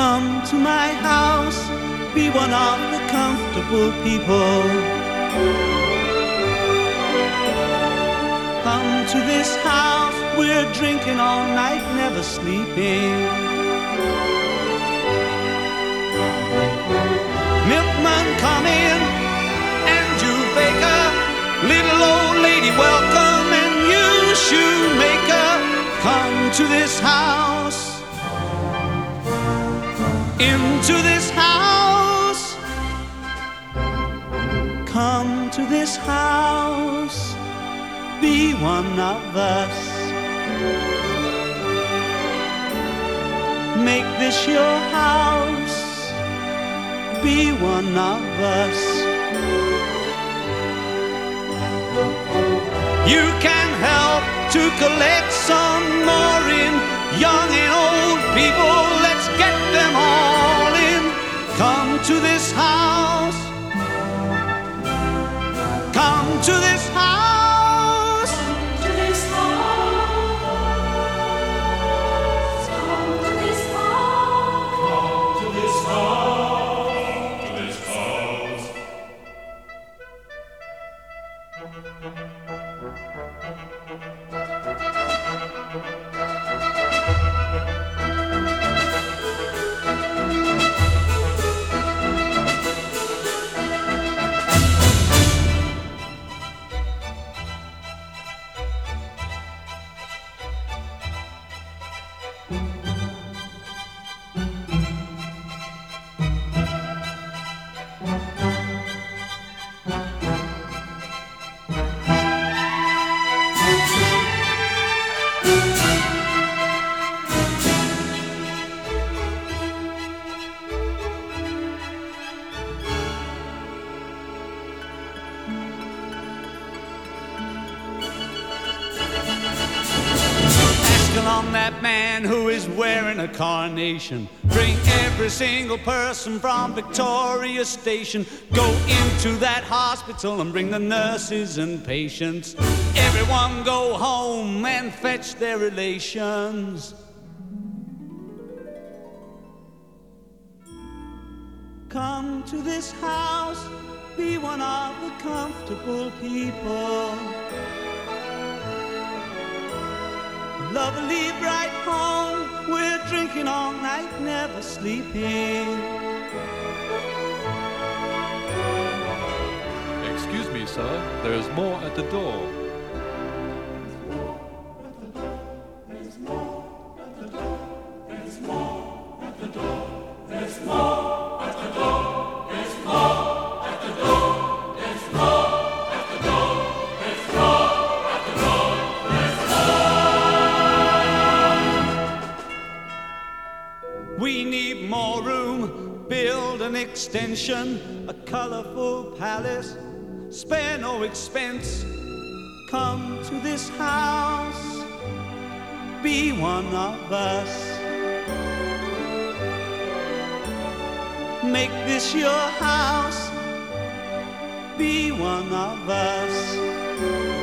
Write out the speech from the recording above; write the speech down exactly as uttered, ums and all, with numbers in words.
Come to my house, be one of the comfortable people. Come to this house, we're drinking all night, never sleeping. Milkman, come in, and you baker, little old lady, welcome, and you shoemaker, come to this house. Into this house, come to this house, be one of us. Make this your house, be one of us. You can help to collect some more in young and old people. Let's get them all in. Come to this house. Come to this house. To this house. Come to this house. To this house. To this house. On that man who is wearing a carnation. Bring every single person from Victoria Station. Go into that hospital and bring the nurses and patients. Everyone go home and fetch their relations. Come to this house, be one of the comfortable people. Lovely bright home, we're drinking all night, never sleeping. Excuse me, sir, there is more at the door. There's more at the door. There's more at the door. There's more at the door. There's more at the door. There's more at the door. There's more at the door. There's more. We need more room, build an extension, a colorful palace, spare no expense. Come to this house, be one of us. Make this your house, be one of us.